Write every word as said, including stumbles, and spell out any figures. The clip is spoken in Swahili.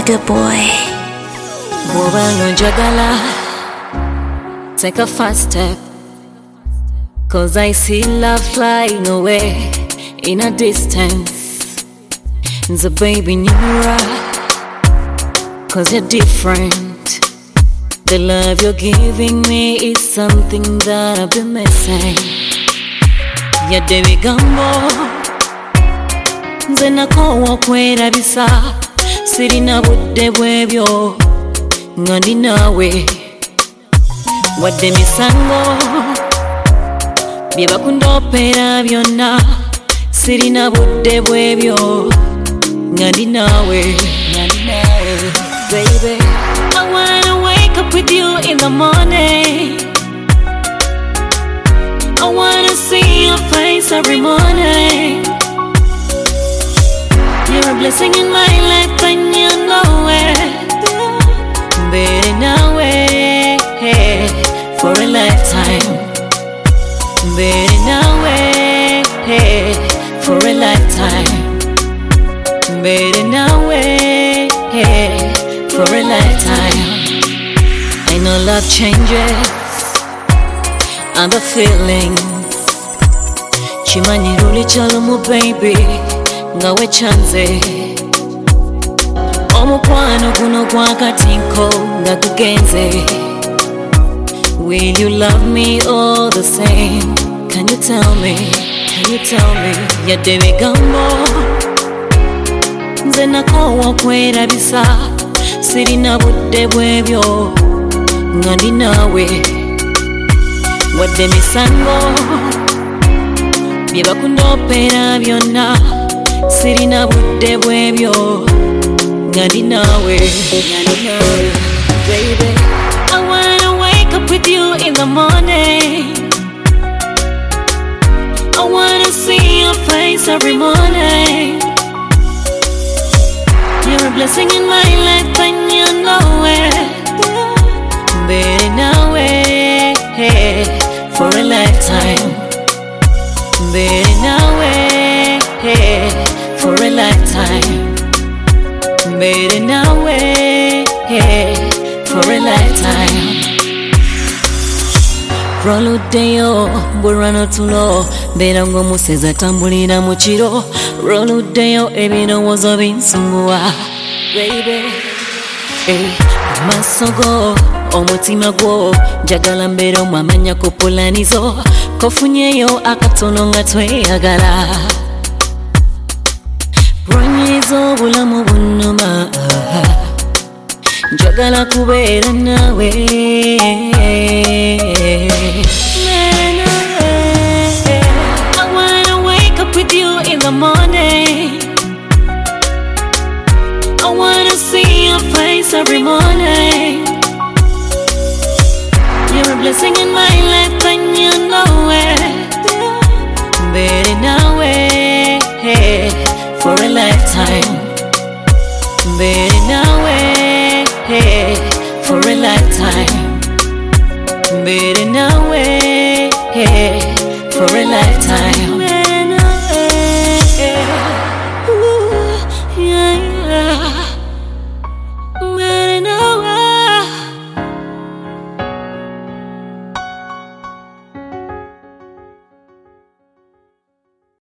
Swagger boy. Bw'obanga njagala, take a fast step, cause I see love flying away in a distance. So baby nearer, cause you're different. The love you're giving me is something that I've been missing. Yadde bigambo nze nakoowa okwerabisa, sirina budde bwebyo nga ndi naawe. Wadde misango bye bakundoopera byonna, sirina budde bwebyo nga ndi naawe. Baby, I wanna wake up with you in the morning. I wanna see your face every morning. You're a blessing in my life and you know it. Baby, now way for a lifetime. Baby, now way for a lifetime. Baby, now way for a lifetime. I know love changes and the feelings. Chimanyi luli chalomu baby, ngawe chanze. Omukwano guno gwa katinko nga gugenze. Will you love me all the same? Can you tell me? Can you tell me? Yadde bigambo nze nakoowa okwerabisa, sirina budde bwebyo nga ndi naawe. Wadde misango bye bakundoopera byonna, sirina budde bwebyo nga ndi naawe. Baby, I wanna wake up with you in the morning. I wanna see your face every morning. You're a blessing in my life and you know it. Baby, now way for a lifetime. Baby, now way for a lifetime. Baby, now way for a lifetime. Roluddeyo bw'olwana tulo, mbeera ng'omusezi atambulira mu kiro. Roluddeyo ebirowoozo binsunguwa baby. Hey, amaaso go, omutima gwo, njagala mbeera omu amanya ku pulanizo. Kofunyeyo akatono nga tweyagala, bwonyiza obulamu bunnuma. Njagala kubeera naawe. I wanna wake up with you in the morning. I wanna see your face every morning. You're a blessing in my life and you know it. Baby, now way for a lifetime. Baby, now way for a lifetime. Baby, now way for a lifetime.